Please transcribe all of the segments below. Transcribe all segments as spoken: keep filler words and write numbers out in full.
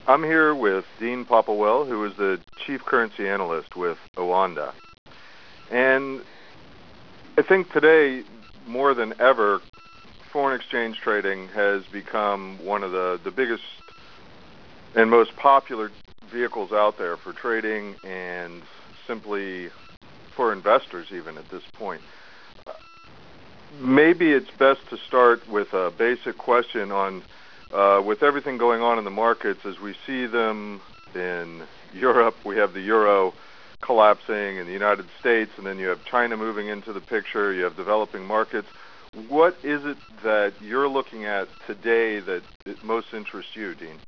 I'm here with Dean Popplewell, who is the Chief Currency Analyst with Oanda. And I think today, more than ever, foreign exchange trading has become one of the, the biggest and most popular vehicles out there for trading and simply for investors even at this point. Maybe it's best to start with a basic question on, uh, with everything going on in the markets as we see them in Europe. We have the euro collapsing in the United States, and then you have China moving into the picture. You have developing markets. What is it that you're looking at today that it most interests you, Dean?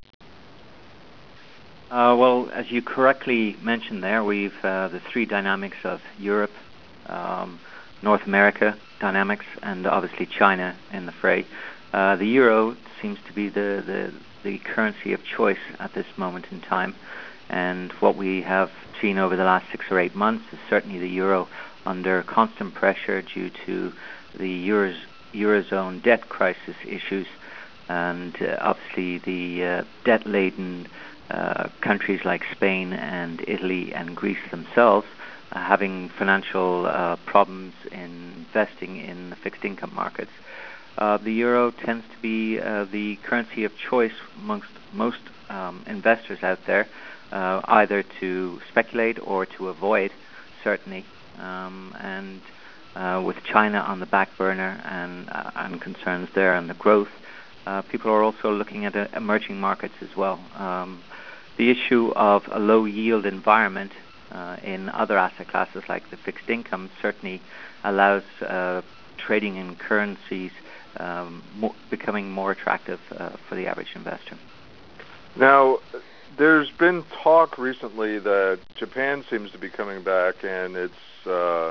Uh, well, as you correctly mentioned there, we've uh, the three dynamics of Europe, um, North America dynamics, and obviously China in the fray. Uh, the euro seems to be the, the, the currency of choice at this moment in time, and what we have seen over the last six or eight months is certainly the euro under constant pressure due to the Euros, Eurozone debt crisis issues, and uh, obviously the uh, debt-laden uh, countries like Spain and Italy and Greece themselves uh, having financial uh, problems in investing in the fixed income markets. Uh, the euro tends to be uh, the currency of choice amongst most um, investors out there, uh, either to speculate or to avoid, certainly. Um, and uh, with China on the back burner and, uh, and concerns there and the growth, uh, people are also looking at uh, emerging markets as well. Um, the issue of a low yield environment uh, in other asset classes like the fixed income certainly allows uh, trading in currencies um, mo- becoming more attractive uh, for the average investor. Now, there's been talk recently that Japan seems to be coming back, and it's uh,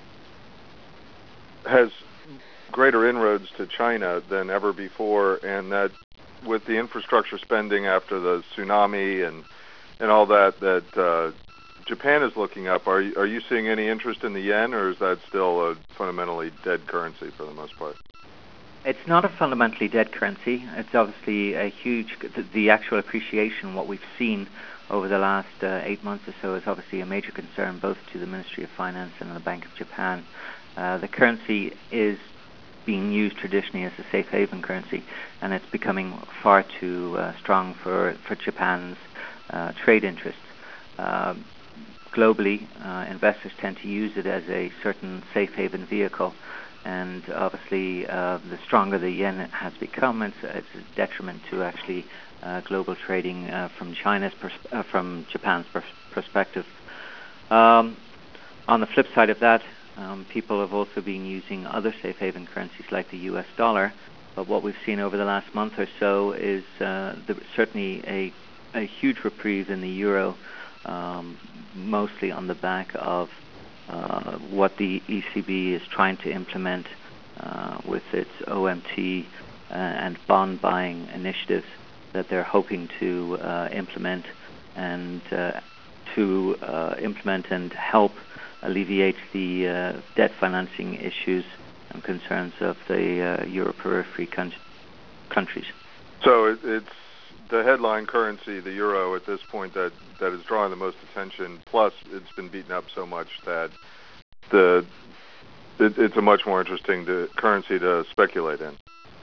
has greater inroads to China than ever before, and that with the infrastructure spending after the tsunami and and all that, that uh, Japan is looking up. Are you, are you seeing any interest in the yen, or is that still a fundamentally dead currency for the most part? It's not a fundamentally dead currency. It's obviously a huge, the, the actual appreciation, what we've seen over the last uh, eight months or so is obviously a major concern both to the Ministry of Finance and the Bank of Japan. Uh, the currency is being used traditionally as a safe haven currency, and it's becoming far too uh, strong for, for Japan's uh, trade interests. Uh, globally, uh, investors tend to use it as a certain safe haven vehicle, and obviously uh, the stronger the yen has become, it's, it's a detriment to actually uh, global trading uh, from China's pers- uh, from Japan's pers- perspective. Um, on the flip side of that, um, people have also been using other safe haven currencies like the U S dollar, but what we've seen over the last month or so is uh, the, certainly a, a huge reprieve in the euro, um, mostly on the back of uh, what the E C B is trying to implement uh, with its O M T uh, and bond buying initiatives that they're hoping to uh, implement and uh, to uh, implement and help alleviate the uh, debt financing issues and concerns of the uh, Euro periphery con- countries. So it, it's the headline currency, the euro, at this point that, that is drawing the most attention. Plus, it's been beaten up so much that the it, it's a much more interesting to, currency to speculate in.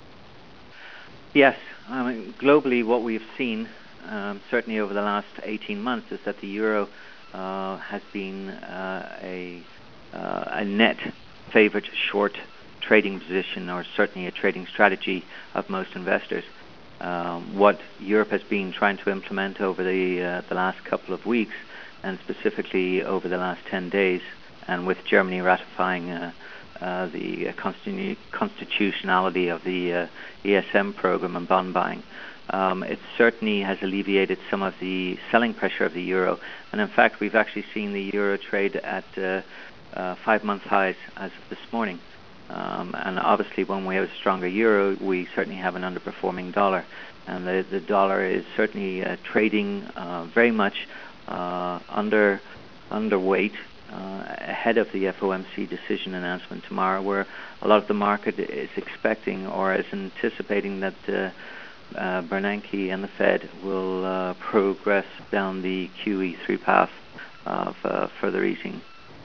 Yes, I mean, globally, what we've seen, um, certainly over the last eighteen months, is that the euro uh, has been uh, a uh, a net favored short trading position, or certainly a trading strategy of most investors. Um, what Europe has been trying to implement over the uh, the last couple of weeks, and specifically over the last ten days, and with Germany ratifying uh, uh, the constitu- constitutionality of the uh, E S M program and bond buying, um, it certainly has alleviated some of the selling pressure of the euro. And in fact, we've actually seen the euro trade at uh, uh, five-month highs as of this morning. Um, and obviously, when we have a stronger euro, we certainly have an underperforming dollar. And the, the dollar is certainly uh, trading uh, very much uh, under underweight uh, ahead of the F O M C decision announcement tomorrow, where a lot of the market is expecting or is anticipating that uh, uh, Bernanke and the Fed will uh, progress down the Q E three path of uh, further easing.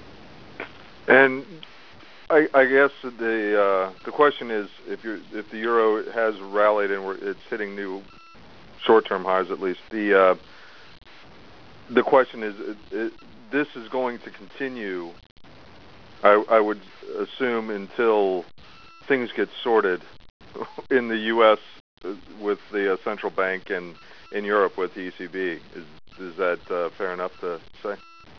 And I, I guess the uh, the question is, if you if the euro has rallied and we're, it's hitting new short-term highs at least, the uh, the question is, it, it, this is going to continue, I, I would assume, until things get sorted in the U S with the uh, central bank and in Europe with the E C B. Is is that uh, fair enough to say?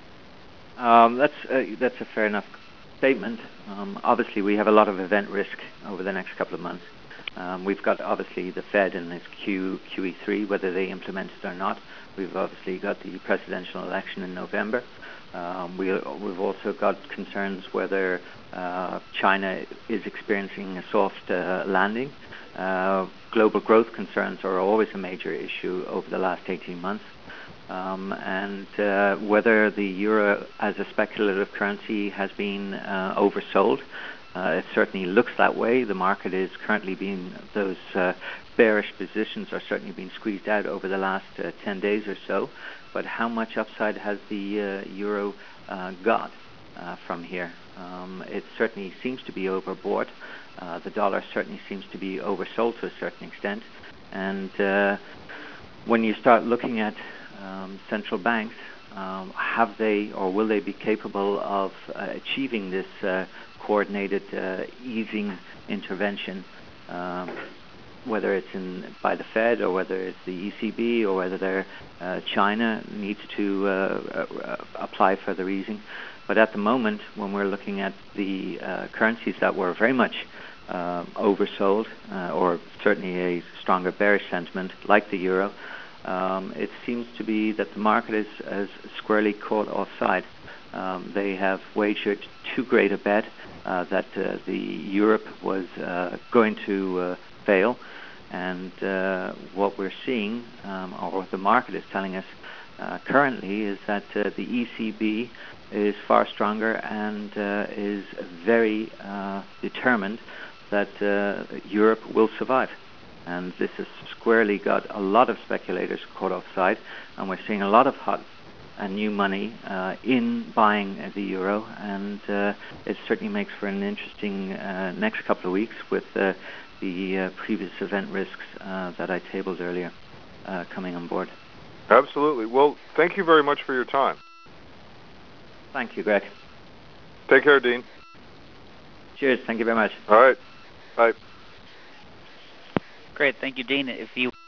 Um, that's uh, that's a fair enough statement. Um, obviously, we have a lot of event risk over the next couple of months. Um, we've got obviously the Fed and its Q QE3, whether they implement it or not. We've obviously got the presidential election in November. Um, we, we've also got concerns whether uh, China is experiencing a soft uh, landing. Uh, global growth concerns are always a major issue over the last eighteen months. Um, and uh, whether the euro as a speculative currency has been uh, oversold. Uh, it certainly looks that way. The market is currently being, those uh, bearish positions are certainly being squeezed out over the last uh, ten days or so. But how much upside has the uh, euro uh, got uh, from here? Um, it certainly seems to be overbought. Uh, the dollar certainly seems to be oversold to a certain extent. And uh, when you start looking at um, central banks, um, have they or will they be capable of uh, achieving this uh, coordinated uh, easing intervention, um, whether it's in by the Fed or whether it's the E C B or whether they're, uh, China needs to uh, uh, apply further easing. But at the moment, when we're looking at the uh, currencies that were very much uh, oversold, uh, or certainly a stronger bearish sentiment, like the euro, um, it seems to be that the market is, is squarely caught offside. Um, they have wagered too great a bet uh, that uh, the Europe was uh, going to uh, fail, and uh, what we're seeing, um, or what the market is telling us uh, currently, is that uh, the E C B is far stronger and uh, is very uh, determined that uh, Europe will survive. And this has squarely got a lot of speculators caught offside, and we're seeing a lot of hot and new money uh, in buying the euro, and uh, it certainly makes for an interesting uh, next couple of weeks with uh, the uh, previous event risks uh, that I tabled earlier uh, coming on board. Absolutely. Well, thank you very much for your time. Thank you, Greg. Take care, Dean. Cheers. Thank you very much. All right. Bye. Great. Thank you, Dean. If you